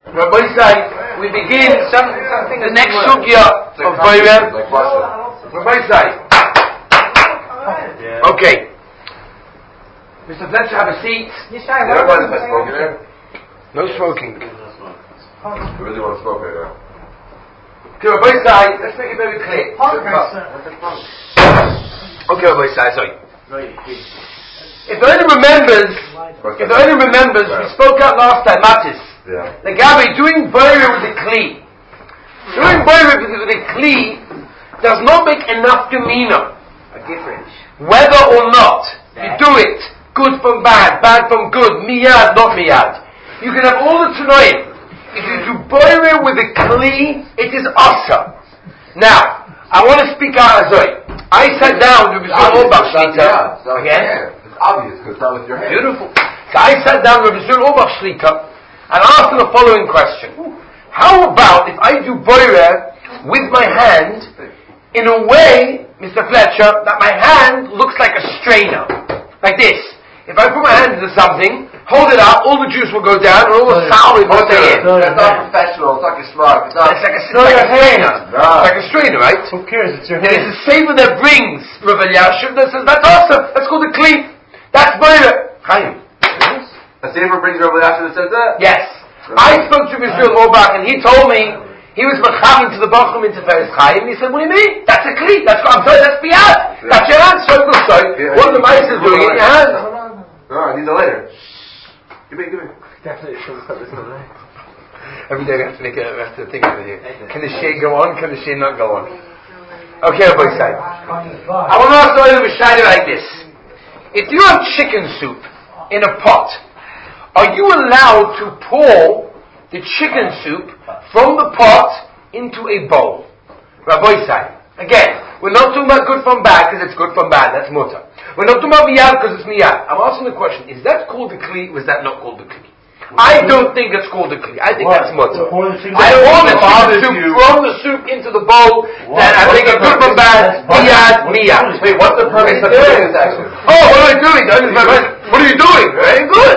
Rabbi Sai, we begin the next sugya of Boirer. Rabbi Sai. Okay. Mr. Fletcher, have a seat. No smoking. I really want to smoke right now. Okay, Rabbi Sai, let's make it very clear. Okay, Rabbi Sai, sorry. If the owner remembers, we spoke out last time, Matis. Yeah. The Gabi doing Boirer with the Kli. Doing Boirer with the Kli does not make enough demeanor. A difference. Whether or not you do it, good from bad, bad from good, miyad, not miyad. You can have all the Tanoim. If you do Boirer with the Kli, it is Asa. Now, I want to speak out Azoi. I sat down with Mr. Orbach Shlita. Again? It's obvious because it's not with your hand. Beautiful. So I sat down with Mr. Orbach Shlita and asked him the following question. How about if I do Boirer with my hand in a way, Mr. Fletcher, that my hand looks like a strainer? Like this. If I put my hand into something, hold it up, all the juice will go down and all the salve will stay in. That's not professional, it's not your smart. It's like a strainer. It's like a strainer, right? Who cares? It's your It hand. is the savor that brings Rav Elyashiv that says, that's awesome, that's called the Kli. That's Boirer. Chaim. A saver brings Rav Elyashiv that says that? Yes. I spoke to Mr. Orbach and he told me he was mechavim to the Bachum in Tiferes Chaim, and he said, what do you mean? That's a Kli. I'm sorry, that's Biyad. That's your hand. So good, so. What the mice is doing in your hand? No, I need that later. Give me. Definitely should put this on there. Every day we have to think over here. Can the shade go on? Can the shade not go on? Okay, boy side. I want to ask the other Mishayim like this. If you have chicken soup in a pot, are you allowed to pour the chicken soup from the pot into a bowl? Rabbi Sai. Again, we're not talking about good from bad because it's good from bad. That's mutter. We're not talking about miyad because it's miyad. I'm asking the question: is that called the kli or is that not called the kli? I don't think it's called the kli. I think that's mutter. I pour the chicken soup from the soup into the bowl. Then I think it's good from bad. Miyad. Wait, what's the purpose of doing this action? Oh, what am I doing? What are you doing? Very good.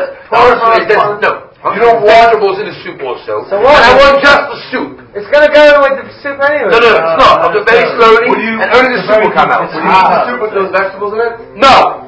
No. You don't want vegetables in the soup also. So what? And I want just the soup. It's gonna go with the soup anyway. No, it's not. I'll do it very slowly, and only the soup will come out. Would you eat the soup with those vegetables in it? No.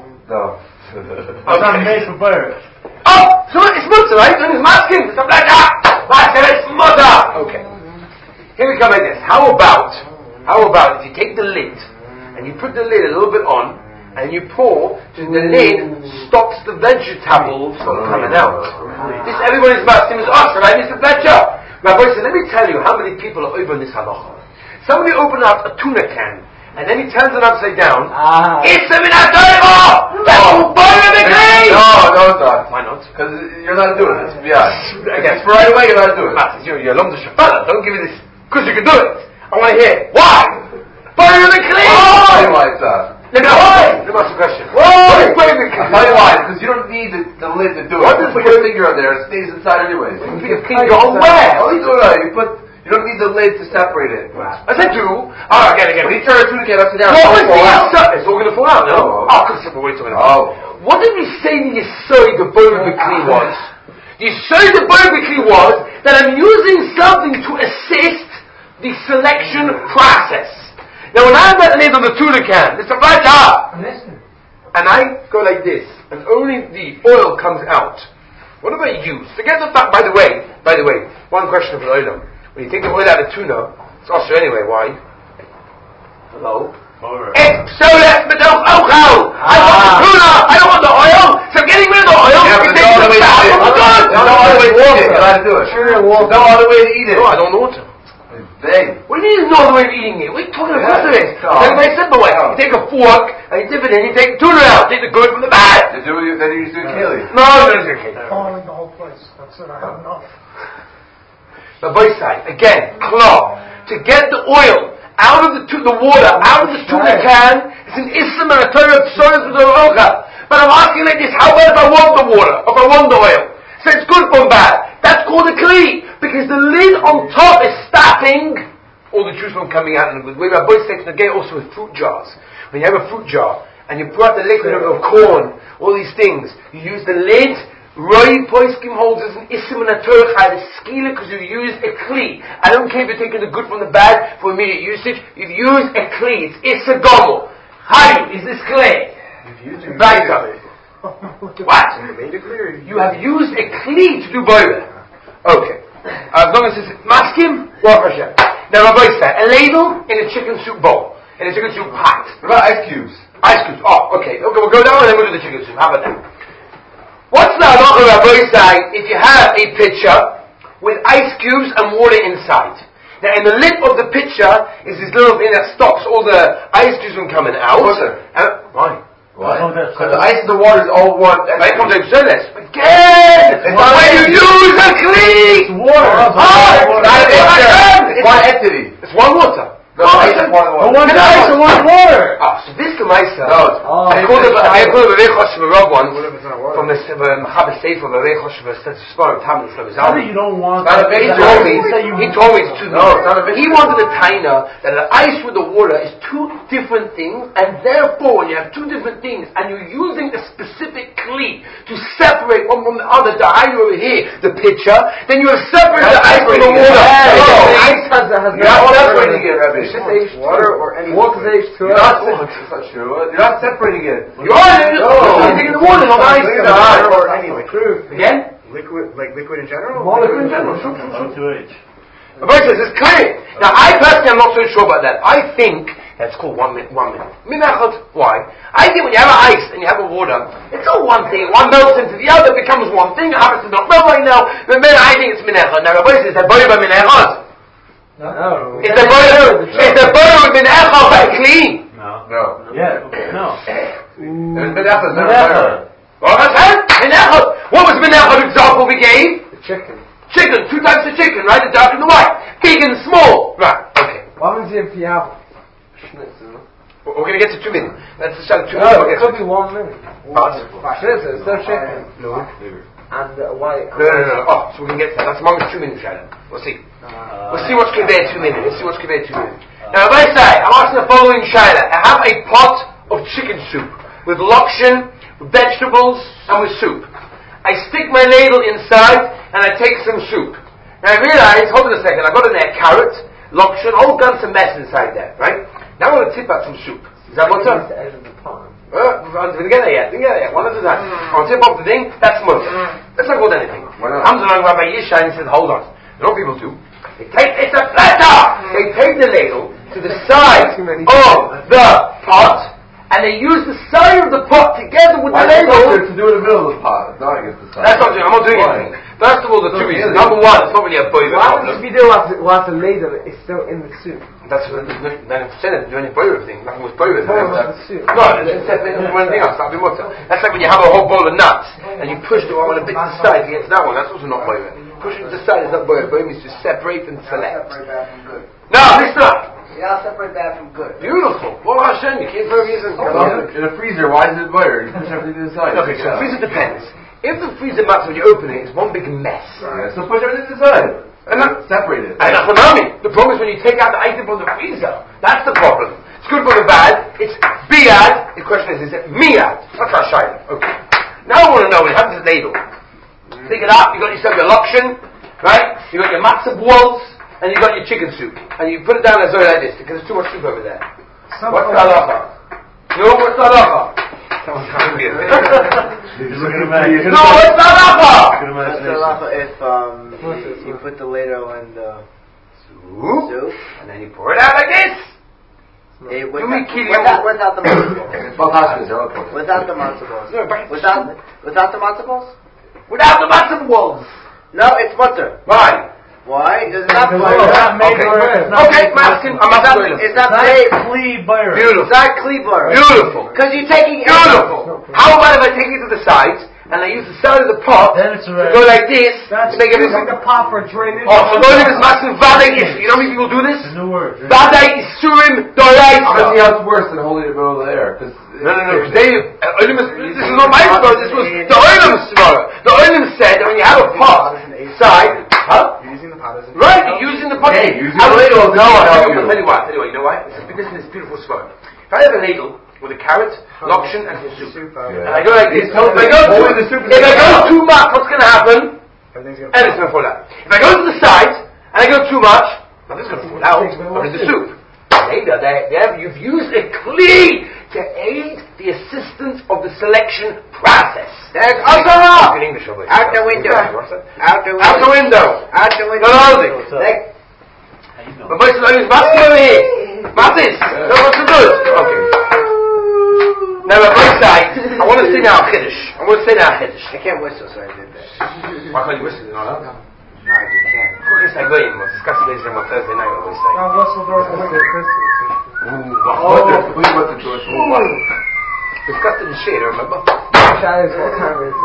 It's not made for butter. Oh, so it's mutter, right? And it's masking. It's like it's mutter. Okay. Here we come like this. How about if you take the lid and you put the lid a little bit on and you pour, so the lid stops the vegetables from coming out. This everybody's masking is us, right, Mr. Fletcher? Rabbi said, let me tell you how many people are over in this halacha. Somebody opened up a tuna can and then he turns it upside down. It's a minatoiva! That's Boirer the Kli! No, it's not. Why not? Because you're not doing it. It's for right away, you're not doing it. You're alum the shafala. Don't give me this. Because you can do it. I want to hear. Why? Boirer the Kli! Why is that? Let me ask the question. Why? I'll tell you why. Because you don't need the lid to do it. Once you put your finger on there, it stays inside anyway. Your finger on where? How do you do it? You don't need the lid to separate it. As I do. Again. When you turn a tuna can upside down, It's all going to fall out, no? Because what are you talking about? What did we say in Yesod the Boirer the Kli was? Yesod the Boirer the Kli was that I'm using something to assist the selection process. Now when I have that lid on the tuna can, it's a flat and I go like this, and only the oil comes out. What about you? Forget the fact, by the way, one question for the oil. When you take the oil out of tuna, it's also anyway, why? Hello? It's so less metal ochel! I want the tuna! I don't want the oil! So getting rid of the oil, yeah, you take the fat from the good! No other way to eat it. You gotta do it. No other way to eat it. No, I don't know what to. What do you mean there's no other way of eating it? What are you talking about this? It's a very simple way. You take a fork and you dip it in, you take the tuna out, take the good from the bad. Then you just do keli. No, you don't do keli. Following the whole place. That's it, I have enough. The voice side, again, claw. To get the oil out of the water, out of the tuna can, it's an ism and a Torah of Tzoros with the Rocha. But I'm asking like this, how about if I want the water, if I want the oil? So it's good from bad. That's called a Kli. Because the lid on top is stopping all the juice from coming out. And the way my boy takes the gate also with fruit jars. When you have a fruit jar and you pour out the liquid of corn, all these things, you use the lid Roy Poiskim holds as an Issim and a Turchai, the skila, because you use a Kli. I don't care if you're taking the good from the bad for immediate usage. You've used a Kli. It's Issa Gomel. How is this clear? You've used it. What? You have used a Kli to do boiler. Okay. As long as it's maskim, Baruch Hashem. Now Rabbi said, a ladle in a chicken soup bowl. In a chicken soup pot. What about ice cubes? Ice cubes. Oh, okay. Okay, we'll go down and then we'll do the chicken soup. How about that? What's the halacha Rabbi say if you have a pitcher with ice cubes and water inside? Now in the lid of the pitcher is this little thing that stops all the ice cubes from coming out. Why? Why? Because the ice and the water is all one. Right from the Exodus. Again! It's when you use a clean! It's water. It's one entity. It's one water. No, ice and one water. One ice and one water. So this the Maisa. No, I called it a Vavei Choshev once from the Mechaber Sefer Vavei Choshev Spar Tamil How do you don't want that? He told me it's too He wanted a taina that the ice with the water is two different things, and therefore when you have two different things and you're using a specific kli to separate one from the other, the iron over here, the pitcher, then you have separated the ice from the water. The ice has You're not separating it, Rabbi. It's just H2. Water or any water is H2O. That's not true. You're not separating it. You are taking the water, not ice. Or anyway. Again? Liquid in general? Liquid in general. O2H. The verse says it's clear. Now I personally am not so sure about that. I think that's called 1 minute. Minachot. Why? I think when you have ice and you have a water, it's all one thing. One melts into the other, becomes one thing. It happens to not melt right now. But then I think it's minachot. Now Rabbi says that boy by minachot. No. It's a butter with minachot by clean. No. Yeah. No. Minachot is never Minachot. What was minachot example we gave? The chicken. Chicken. 2 types of chicken, right? The dark and the white. Big and small. Right. Okay. What happens if you have schnitzel? We're going to get to 2 minutes. That's the 2 minutes. No, it could be 1 minute. Possible. Schnitzel, still chicken. No. And white. No. Oh, so we can get to that. That's among 2 minutes, Shadow. We'll see. We'll see what's conveyed 2 minutes. Let's see what's conveyed 2 minutes. Now, if I say, I'm asking the following Shadow. I have a pot of chicken soup with lokshin, with vegetables, and with soup. I stick my ladle inside, and I take some soup. Now I realize, hold on a second, I've got in there carrot, lokshin, a whole bunch of mess inside there, right? Now I want to tip out some soup. Is that mutter? The edge of the pot. Didn't get there yet. One at a time. I'll tip off the thing, that's mutter. That's not called anything. Why not? Comes along Rabbi Yishai and says, hold on. You know what people do? It's a platter! They take the ladle to the side of the pot, and they use the side of the pot together with the ladle. To do it in the middle of the pot, not against the side. That's not doing. I'm not doing anything. First of all, the 2 reasons. Number one, it's not really a boiler What happens problem. if you do whilst the ladle is still in the soup? That's when then instead of doing a boiler thing, nothing was boiler. The soup. No, it's anything else. That'd be water. That's like when you have a whole bowl of nuts and you push the one a bit to the side against that one. That's also not boiler. Pushing to the side is not boiler. Boiler means to separate and select. No, listen up. You gotta separate bad from good. Beautiful. Well, Hashem, you can't throw music. In a freezer, why is it boiler? You push everything to the side. Okay, so the freezer depends. If the freezer matters when you open it, it's one big mess. Yeah, so push everything to the side. And separate it. And the problem is when you take out the item from the freezer. That's the problem. It's good for the bad. It's biad. The question is it miad? That's our shayla. Okay. Now I want to know what happens to the ladle. Take it out. You got yourself your lokshin, right? You got your matzo balls, and you got your chicken soup, and you put it down as though like this because there's too much soup over there. What's the halacha? No, what's the halacha? He's looking at me. No, what's the halacha? What's the halacha if you put the ladle in the soup and then you pour it out like this? Without the matzo balls. Without the matzo balls. Without the matzo balls? Without the matzo balls. No, it's mutter. Why? Why? Because it's not Okay, masking. It's not made Kli butter. Beautiful. It's not kli butter. Beautiful. Because you're taking Beautiful. How about if I take it to the side and I use the side of the pot Then it's to go like this to make it Using the pot for drainage. Oh, so don't even masking vadai is. You know how many people do this? The new word. Vadai is surim I don't see doraisa. how it's worse than holding it in the middle of the air. No, because this is not my story, this was the Olim's story. The Olim said that when you have a pot side, You're using the pot as an right, you're using the pot. Hey, using the ladle. No, I'll tell you why. You know why? This is beautiful story. If I have a ladle with a carrot, lokshen, and soup. Yeah. And I go like this. If I go too much, what's going to happen? Everything's going to fall out. If I go to the side, and I go too much, nothing's going to fall out. But in the soup. Later, you've used a kli to aid the assistance of the selection process. There's also in English, obviously. Out the window. Out the window. No loading. But most of the audience, what's over here? What's this? No, what's the good? Okay. Now, on both sides, I want to say now Chiddush. I can't whistle, so I did that. Why can't you whistle? No, No, I just can't. It's like William was discussing this on Thursday night, I always say. What's the choice? Discussed it in shade, remember? Shad is what time is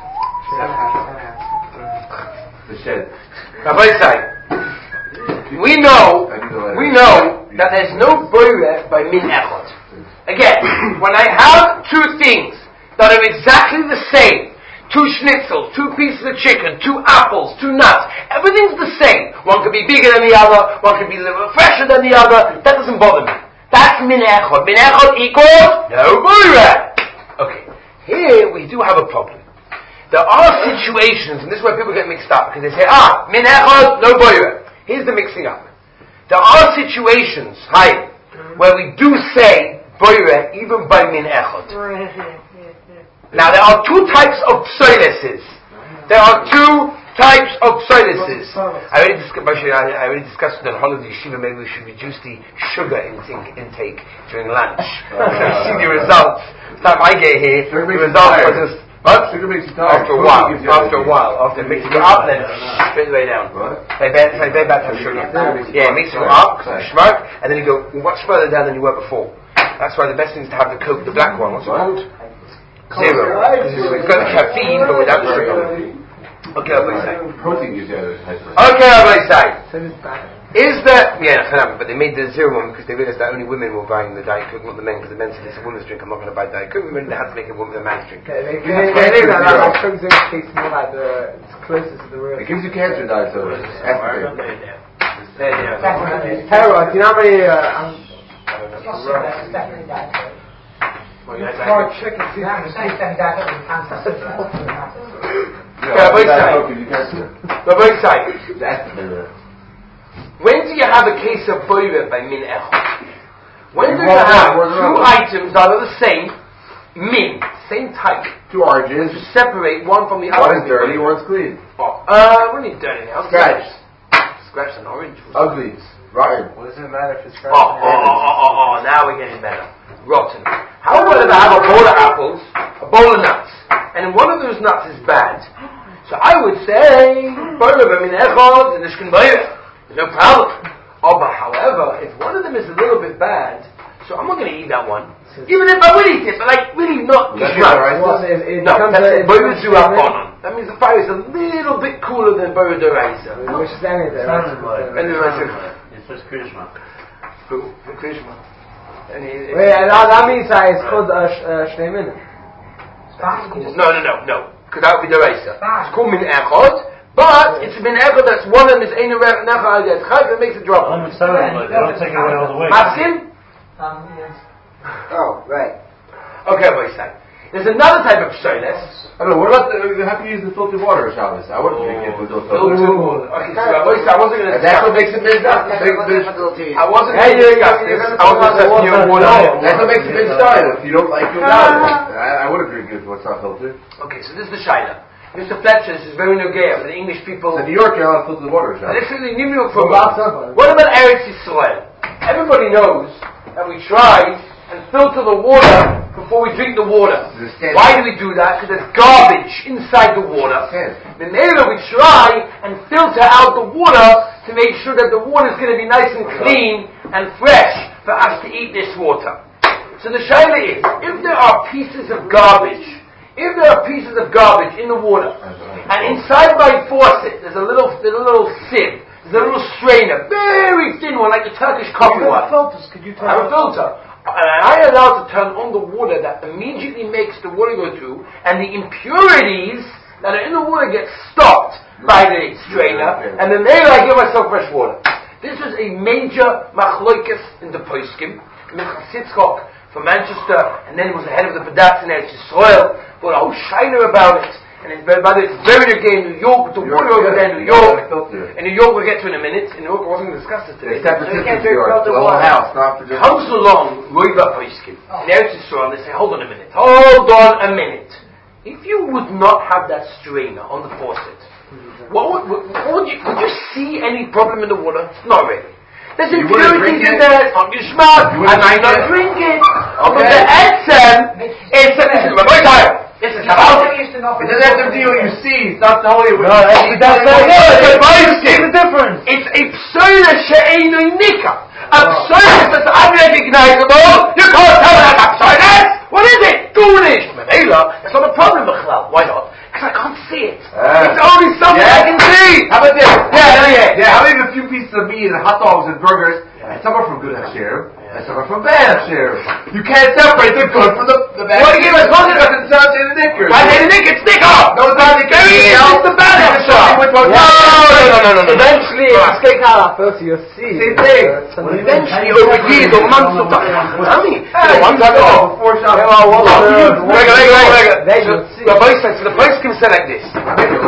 The shed. Now, both sides. We know that there's no boire by min echot. Again, when I have two things that are exactly the same, two schnitzels, two pieces of chicken, two apples, two nuts, everything's the same. One could be bigger than the other, one could be a little fresher than the other. That doesn't bother me. That's min echot. Min echot equals no boire. Okay, here we do have a problem. There are situations, and this is where people get mixed up, because they say, min echot, no boire. Here's the mixing up. There are situations, where we do say boire even by min echot. Now there are two types of psoileses. I already discussed in the holiday yeshiva. Maybe we should reduce the sugar intake during lunch. See the results. The time I get here, the results are just what? Sugar makes you tired. After mixing it up, then straight way down. They very bad to have sugar. Yeah, it makes you go up because you smoke, and then you go much further down than you were before. That's why the best thing is to have the Coke, the black one. What's it called? Zero. Because it's got the caffeine, but without the sugar. Okay, I'll say. Protein gives you Okay, I'll say. Is that but they made the zero one because they realized that only women were buying the Diet Coke, not the men, because the men said it's a woman's drink, I'm not going to buy Diet Coke. Women, they had to make a man's drink. They Coke Zero tastes more like it's closest to the real. It gives you cancer, Diet Soda. Terror, do you know how many when do you have a case of boire by min echot? When do you have two items that are the same min, same type? Two oranges. To separate one from the other. One is dirty, one's clean. What do you dirty now? Scratch an orange. Uglies. Rotten. What does it matter if it's now we're getting better. Rotten. How about if I have a bowl of apples, a bowl of nuts, and one of those nuts is bad? So I would say, there's no problem. But however, if one of them is a little bit bad, so I'm not going to eat that one. Even if I would eat it, but really not. That means the fire is a little bit cooler than Boyer Doraisa. Which is any of it, It's just Krishma. Krishma. That means it's called Shnei Minim. No. Because that would be Doraisa. It's called Min Echot, but it's Min Echot that's one of them is Ein Rech Necha Al that makes it drop. They don't take it away all the way. Maskim? Yes. Oh, right. Okay, boy, say. There's another type of psoiles. I don't know, what about how can you use the filtered water, Shabbos? I wouldn't drink it with those filtered water. Okay, so I wasn't going to that's what makes it mixed up. I wasn't going to discuss this. I was going to discuss your water. That's what makes it mixed up. If you don't like it without it. I wouldn't drink it what's not filtered. Okay, so this is the shaila. Mr. Fletcher, this is very nogea for the English people. In New York, you're allowed filtered water, Shabbos. This is the New York for what about Eretz Yisrael? Everybody knows that we try and filter the water before we drink the water. Why do we do that? Because there's garbage inside the water. Then later we try and filter out the water to make sure that the water is going to be nice and clean and fresh for us to eat this water. So the shaila is, if there are pieces of garbage in the water, and inside my faucet there's a little sieve, there's a little strainer, very thin one, like the Turkish coffee one. I have a filter. And I allow to turn on the water that immediately makes the water go through, and the impurities that are in the water get stopped by the strainer, and then later I give myself fresh water. This is a major machloikis in the poskim. Sitzchok from Manchester, and then he was the head of the Badatz in Eretz Yisrael, but a whole shiner about it. And it's buried again in New York, with the water over there in New York. In New York, we'll get to in a minute. In New York, I wasn't going to discuss this today. San Francisco, New York, the whole house, not for just... Comes along, Roiva Poiskin, in Eretz Yisrael, they say, hold on a minute. If you would not have that strainer on the faucet, would you see any problem in the water? Not really. There's impurities in there, it's not geschmack, I might not drink it. But the Etzem, it's very tired. This is about it. It doesn't have to deal with you see. It's not the holy way. It's a difference. It's a psoila she'einu nika. A psoila that's unrecognizable. You can't tell me that's a psoila. What is it? Goonish. Mevela. That's not a problem, Bechlal. Why not? Because I can't see it. It's only something I can see. How about this? Yeah. How about a few pieces of meat and hot dogs and burgers? And some are from good Hashem, and some are from bad Hashem. You can't separate the good from the bad. What are you going to talk about? It sounds in the knickers. I say the knickers, stick up! No, it's not the knickers. It's the bad Hashem. No. Eventually, it's going to you'll see. Same thing. Eventually, over years or months of time. Tell me. One time before Shabbat. So the place can say like this.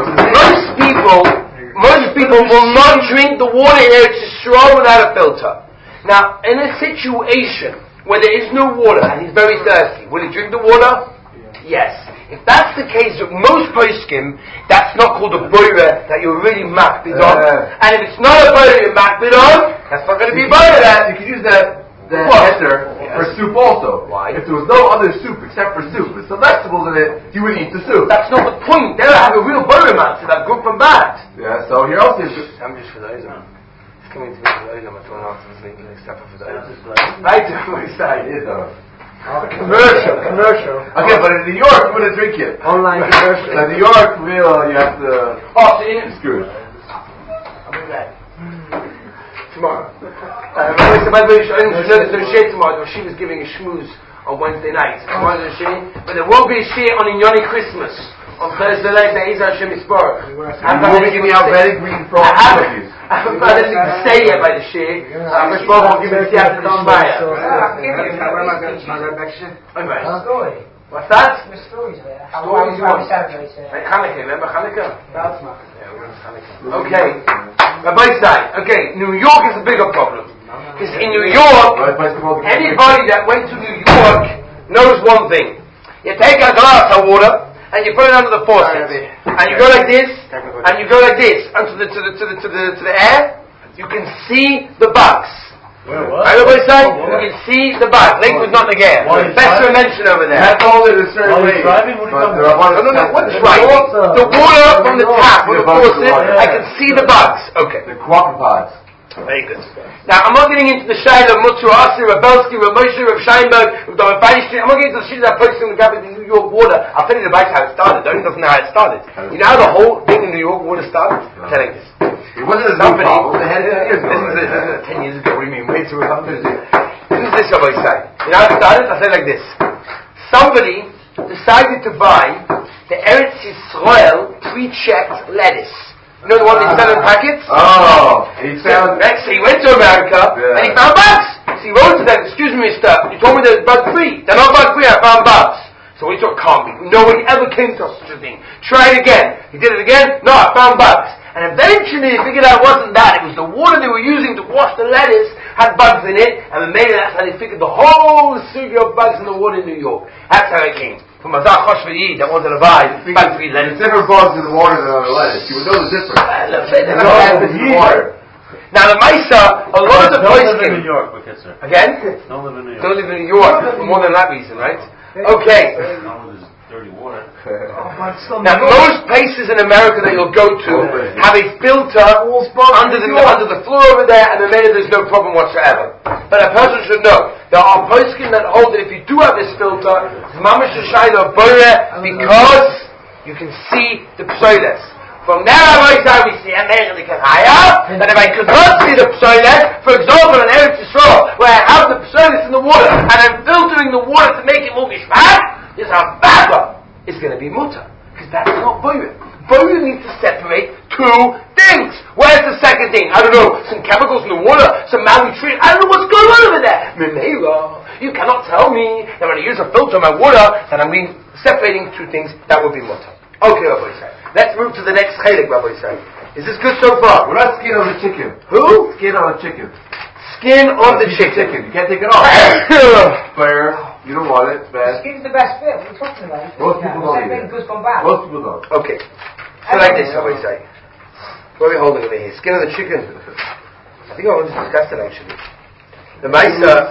Most people will not drink the water in Eretz Yisrael without a filter. Now, in a situation where there is no water and he's very thirsty, will he drink the water? Yes. If that's the case with most poskim, that's not called a boire that you're really makbid on. And if it's not a boire you're makbid on, that's not going to be boire that. You could use the heter for soup also. Why? If there was no other soup except for soup, with some vegetables in it, you would eat the soup. That's not the point. There I have a real boire man, so that's good from bad. Yeah, so here else is... I'm just for those, man. It's coming to me for those, I'm going to ask them to except for those. Right to my side. Commercial. Okay, but in New York, you wouldn't drink it. Online commercial. In New York, you have to... Oh, see? It's good. I'll be back. Tomorrow. By the way, tomorrow, she was giving a schmooze on Wednesday night. Tomorrow there's a shir, but there will be a shir on Inyoni Christmas on Thursday night. There is Hashem Yisborach. I'm going to give me out very green frog cookies. I haven't got anything to say yet by the shir. Hashem Yisborach will give me the siyata d'shmaya. What's that? The stories there. Stories what? Chanukah, remember Chanukah? Okay. Rabbi Stein. Okay, New York is a bigger problem. Because in New York, anybody that went to New York knows one thing. You take a glass of water and you put it under the faucet, and you go like this, and you go like this, and to the air. You can see the bugs. Right, Rabbi Stein? You can see the bugs. Lakewood, not again. Professor mentioned over there. That's all it is certain way. No, what's right? The water from the tap, from the faucet, I can see the bugs. Okay. The quapapods. Very good. Now, I'm not getting into the shayla of Mutsu, Asi, Rebelski, Moshe, Reb Scheinberg, Dr. Feinstein. I'm not getting into the shit that posting the gap in New York water. I'll tell you the advice how it started. Don't doesn't know how it started. You know how the whole thing in New York water started? I'm telling you this. It wasn't a new problem. They had it years ago. This is 10 years ago. What do you mean? Way too long. This is this Rabbi Stein. You know how it started? I said like this. Somebody decided to buy the Eretz Yisrael pre-checked lettuce. You know the one they sell in packets? Oh, he found... So he went to America, and he found bugs. So he wrote to them, excuse me, mister, you told me they're bug-free. They're not bug-free, I found bugs. So he thought, can't be. Nobody ever came to us such a thing. Try it again. He did it again. No, I found bugs. And eventually he figured out it wasn't that. It was the water they were using to wash the lettuce had bugs in it, and maybe that's how they figured the whole series of bugs in the water in New York. That's how it came. From Mazar Choshvayi that wanted to buy bug-free lettuce. There's different bugs in the water than on the lettuce. You would know the difference. Now the Maisa, a lot of the places... Don't live in New York, Bekitzer. Again? Don't live in New York. Don't live in New York, for more than that reason, right? Okay. Not with this dirty water. Now most places in America that you'll go to have a filter under the floor over there, and then there's no problem whatsoever. But a person should know, there are poskim that hold that if you do have this filter, it's mamash shayla boire, because you can see the psoiles. From there, we see a the Kahaya, that if I could not see the psoiles, for example, in Eretz Yisrael, where I have the psoiles in the water, and I'm filtering the water to make it more gishmak, is a baba. It's going to be mutter, because that's not boire. but you need to separate two things. Where's the second thing? I don't know, some chemicals in the water, some malnutrition, I don't know what's going on over there. Memela, you cannot tell me that when I use a filter on my water, that I'm separating two things, that would be mutter. Okay, Rabbi Yisrael. Let's move to the next chelik, Rabbi Yisrael. Is this good so far? What about skin on the chicken? Who? Skin on the chicken. Skin on the chicken. You can't take it off. Fair. You don't want it. It's bad. Skin's the best bit. What are you talking about? Most people don't eat it. Good from bad. Most people don't. Okay. So like this, Rabbi Yisrael. What are we holding over here? Skin of the chicken. I think I want to discuss it actually. The Maisa.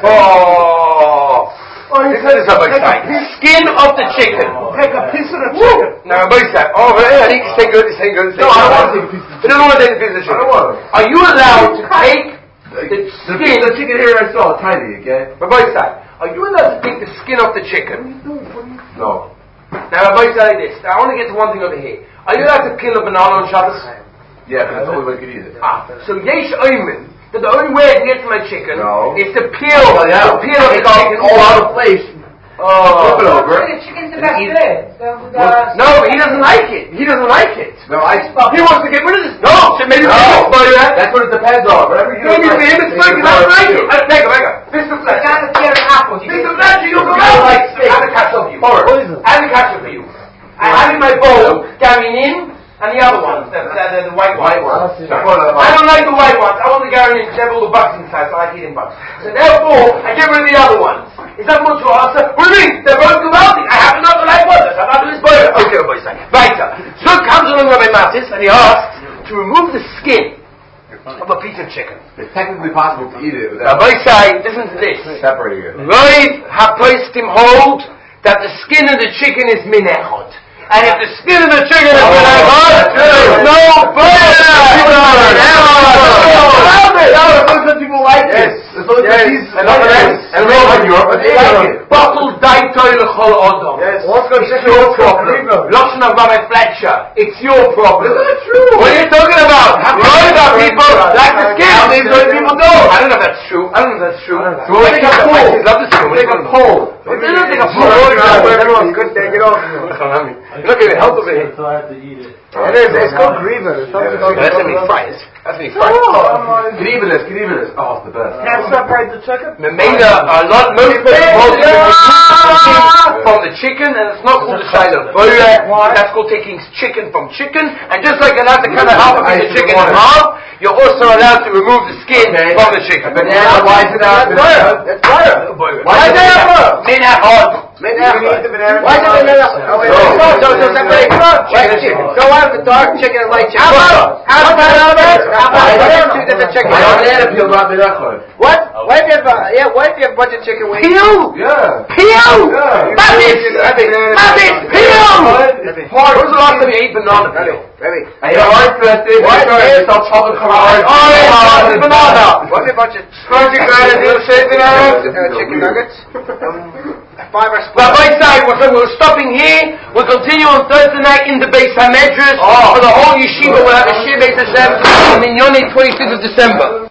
This is Rabbi Yisrael. Skin of the chicken. Take a piece of the chicken. Now Rabbi Yisrael. Oh, I think it's good. It's good. No, I don't want to take a piece of the chicken. You don't want to take a piece of the chicken. I don't want it. Are you allowed to take the skin? The chicken here I saw, tiny, okay? Rabbi Yisrael. Are you allowed to take the skin off the chicken? No. Now Rabbi Yisrael like this. Now I want to get to one thing over here. Are you allowed to peel a banana on Shabbos? Yeah, because that's the only way I could eat it. So Yesh Oyman, that the only way I can get to my chicken is to peel Oh, yeah. the peel of the chicken all out of place. Flip it over. The chicken's the best bit. No, he doesn't like it. He doesn't like it. No, He wants to get rid of this. No, maybe that's what it depends on. Whatever you maybe for him it's like, I don't like it. Mr. Fletcher. You have to tear an apple. Mr. Fletcher, you don't like steak. I have a catch up for you. I have a catch up for you. I have in my bowl, Gamin and the other ones, the white ones. I don't like the white ones. I want the Gamin because they have all the bugs inside, so I like eating bugs. So therefore, I get rid of the other ones. Is that much to answer? What do you mean? They're both gewaltig. I happen not to like one. I happen not to spoil. Okay, Rabbi Yisrael. Weiter. So comes along Rabbi Matis and he asks to remove the skin of a piece of chicken. It's technically possible to eat it without Rabbi Yisrael, listen to this. separating it. Rav HaPoskim hold that the skin of the chicken is minechot. And if the skin of the chicken is minechot, there's no Some people like it. And bottled daitoi l'chol odom. It's your problem. Lashon of Rabbi Fletcher. It's your problem. It's not true. What are you talking about? Roida people like the skin. People don't. I don't know if that's true. So we'll take a poll. Take a poll. Everyone's good, take it off. You're not getting help over here. So I have to eat it. It's called Griever. That's when we fry it. Grievous. Oh, it's the best. Can't separate the chicken? Memela, most people from the chicken, and it's not called the shiloh. That's called taking chicken from chicken, and just like you're allowed to cut half of the chicken in half, you're also allowed to remove the skin from the chicken. Banana, why is it out? That's butter. Why is it out? Minachot. Why is it banana? Go out of the dark chicken and light chicken. Banana peel, not banana. What? What if you have a bunch of chicken wings? Peel! Yeah. Peel! Mavis! Peel! When was the last time you ate banana peel? I ate a hard birthday. What? I saw chocolate colored. Orange banana! What if a bunch of Chicken nuggets? 5 or split. Rabbi Yisrael, we're stopping here. We'll continue on Thursday night in the Beis HaMedrash for the whole yeshiva. We'll have a Shir Beis Hashem on Minyoni 26th of December.